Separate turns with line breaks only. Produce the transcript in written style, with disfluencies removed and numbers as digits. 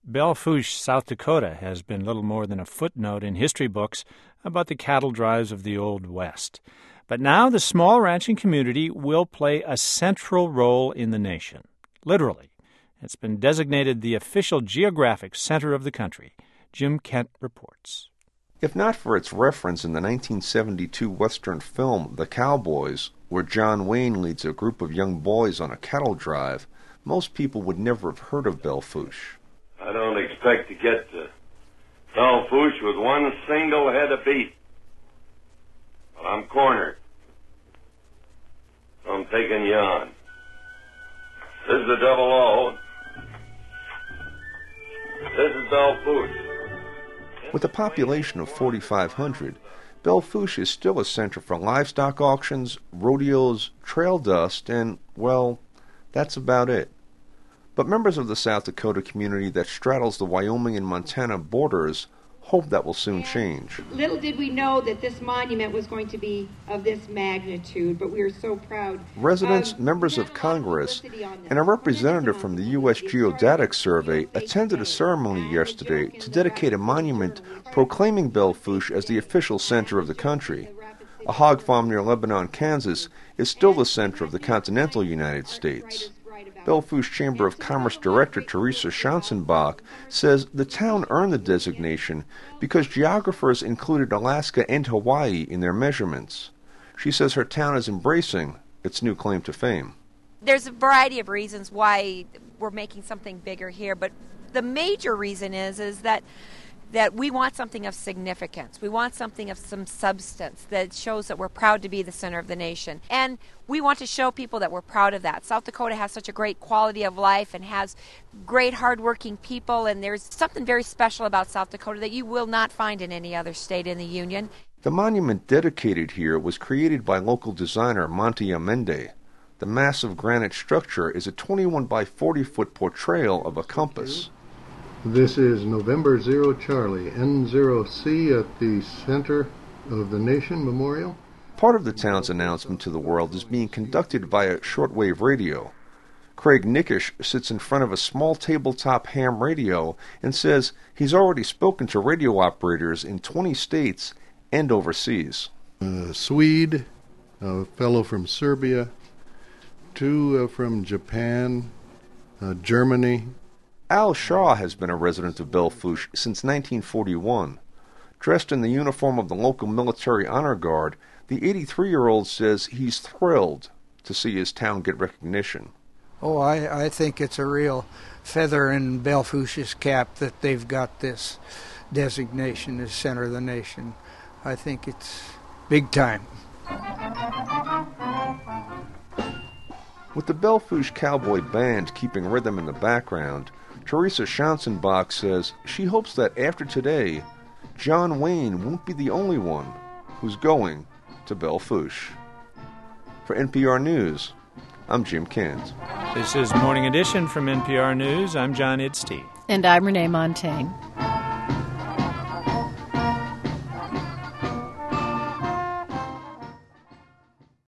Belle Fourche, South Dakota, has been little more than a footnote in history books about the cattle drives of the Old West. But now the small ranching community will play a central role in the nation. Literally. It's been designated the official geographic center of the country. Jim Kent reports.
If not for its reference in the 1972 Western film The Cowboys, where John Wayne leads a group of young boys on a cattle drive, most people would never have heard of Belle Fourche.
I don't expect to get to Belle Fourche with one single head of beef. But I'm cornered. So I'm taking you on. This is the double O. This is Belle Fourche.
With a population of 4,500, Belle Fourche is still a center for livestock auctions, rodeos, trail dust, and, well, that's about it. But members of the South Dakota community that straddles the Wyoming and Montana borders hope that will soon change.
Little did we know that this monument was going to be of this magnitude, but we are so proud.
Residents, members of Congress, and a representative from the U.S. Geodatics Survey attended a ceremony yesterday to dedicate a monument proclaiming Belle Fourche as the official center of the country. A hog farm near Lebanon, Kansas, is still the center of the continental United States. Belle Fourche Chamber of Commerce Director Teresa Schanzenbach says the town earned the designation because geographers included Alaska and Hawaii in their measurements. She says her town is embracing its new claim to fame.
There's a variety of reasons why we're making something bigger here, but the major reason is that we want something of significance. We want something of some substance that shows that we're proud to be the center of the nation. And we want to show people that we're proud of that. South Dakota has such a great quality of life and has great hardworking people, and there's something very special about South Dakota that you will not find in any other state in the Union.
The monument dedicated here was created by local designer Monty Amende. The massive granite structure is a 21 by 40-foot portrayal of a compass.
This is November 0 Charlie, N0C at the Center of the Nation Memorial.
Part of the town's announcement to the world is being conducted via shortwave radio. Craig Nickish sits in front of a small tabletop ham radio and says he's already spoken to radio operators in 20 states and overseas.
A Swede, a fellow from Serbia, two from Japan, Germany.
Al Shaw has been a resident of Belle Fourche since 1941. Dressed in the uniform of the local military honor guard, the 83-year-old says he's thrilled to see his town get recognition.
Oh, I think it's a real feather in Belle Fourche's cap that they've got this designation as center of the nation. I think it's big time.
With the Belle Fourche Cowboy Band keeping rhythm in the background, Teresa Schanzenbach says she hopes that after today, John Wayne won't be the only one who's going to Belle Fourche. For NPR News, I'm Jim Kent.
This is Morning Edition from NPR News. I'm John Idstein.
And I'm Renee Montagne.